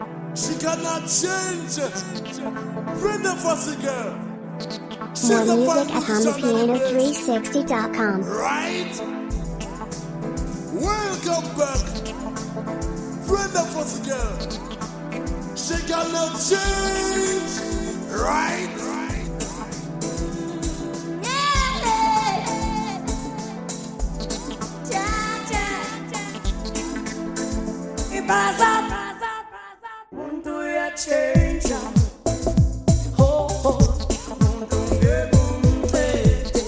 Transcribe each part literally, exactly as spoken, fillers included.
She cannot change. Brenda Fussy girl. She's More a music fine at hum the piano three sixty dot com. Right? Welcome back. Brenda Fussy girl. She cannot change. Right? Baza, mundo ya change. Oh oh, mundo ngebumtete.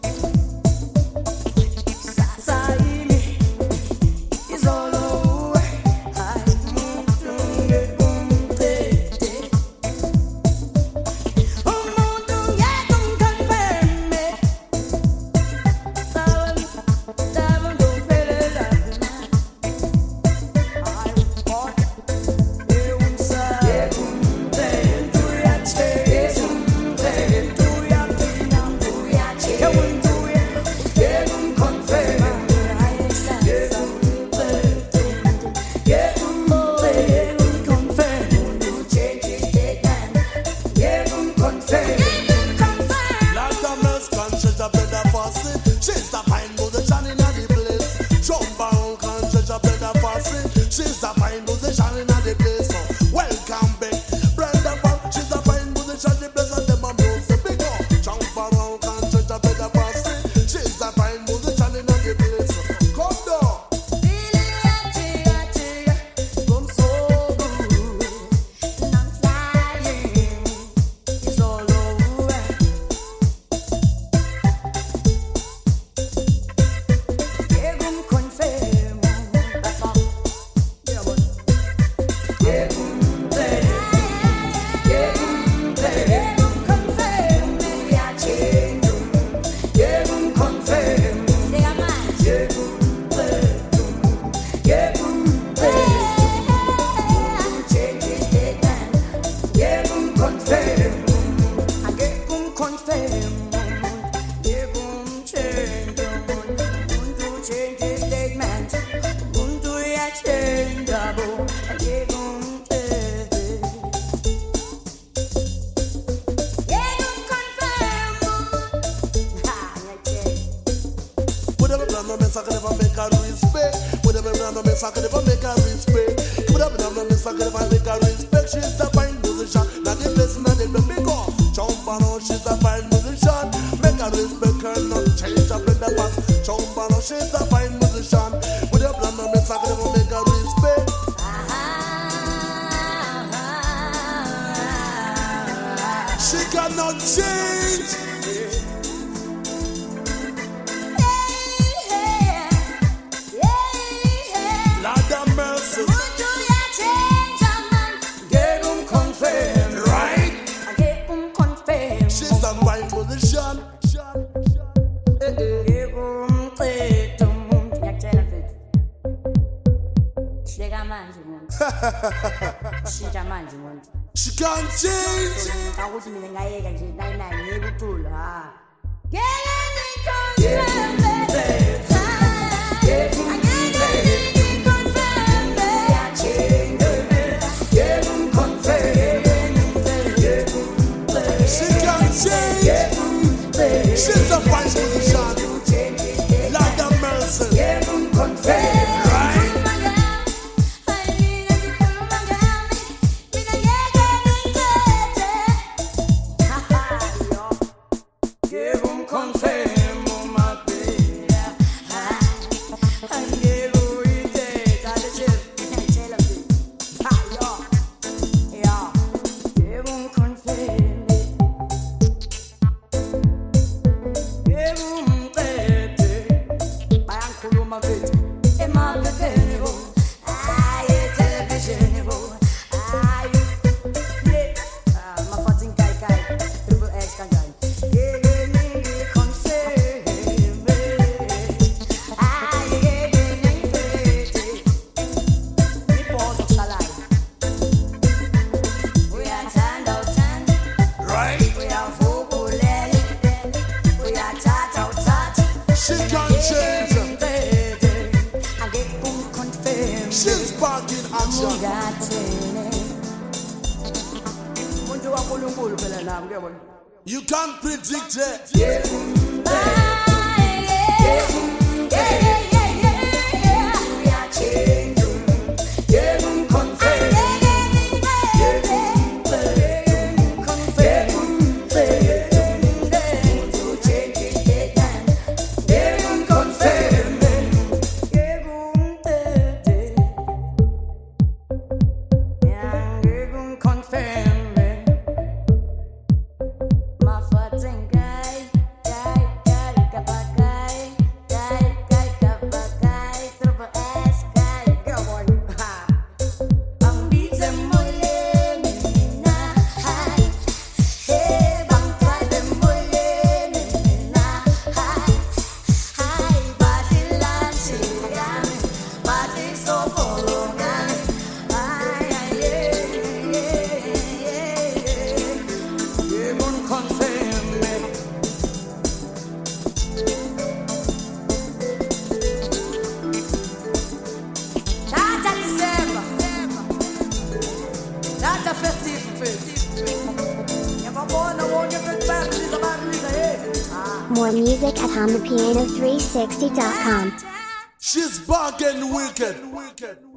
Sasa imi izolo hai mundo ngebumtete. Oh mundo ngebumkanfeme. Tawan, tawan do pelela. She's a fine musician in the place. Jump around, can treasure Brenda Fussy. She's a fine musician in the place. So welcome back, Brenda Fussy. She's a fine musician in the place, and them a music big up. Jump around, can treasure Brenda Fussy. She's a fine musician in the place. Come down. I can never make her respect. With them around me, I can never make her respect. With them around me, I can never make her respect. She's a fine musician, not the place, not the big up. Jump around, she's a fine musician. Make her respect her, not change up in the past. Jump around, she's a fine musician. With them around me, I can never make her respect. She cannot change. She can't change. She's a fine musician. Lord have mercy. She's back in action. You can't predict it. More music at hum the piano three sixty dot com. She's bargain wicked.